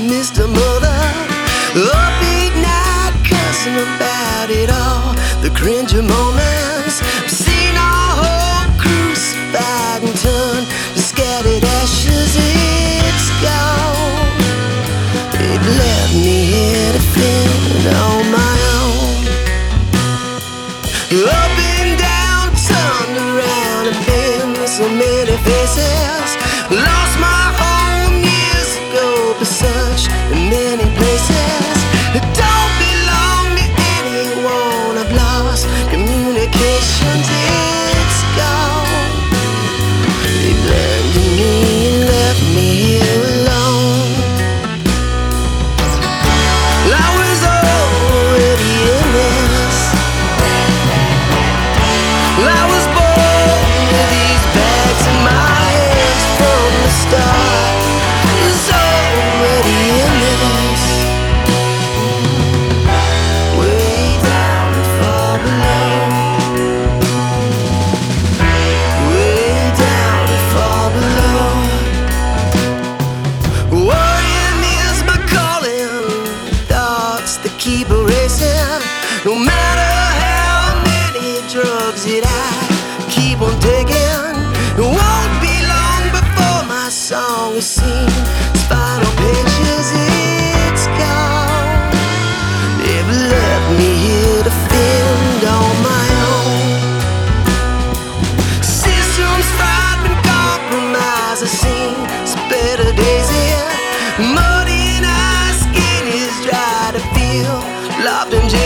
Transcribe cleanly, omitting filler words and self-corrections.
Mr. Mother. Up big night cussing about it all. The cringy moments I've seen our whole crucified and turned to scattered ashes. It's gone. They've left me here to fend on my own. Up and down, turned around and been so many faces. Lost my home years ago, but such many places that don't belong to anyone. I've lost communications, it's gone. They blended me and left me here alone. I was already in this. I was born with these bags in my hands from the start. Was already in this. Way down and far below. Way down and far below. Worrying is my calling. Thoughts that keep erasing. No matter how many drugs that I keep on taking, it won't be long before my song is seen. Final pages, it's gone. They've left me here to fend on my own. Systems fried and compromised. I've seen some better days here. Muddy and ice skin is dry to feel. Locked in jail.